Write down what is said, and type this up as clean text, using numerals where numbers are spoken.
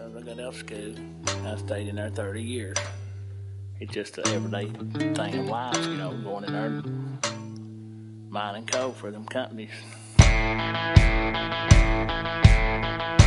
I got out of school. I stayed in there 30 years. It's just an everyday thing of life, going in there mining coal for them companies.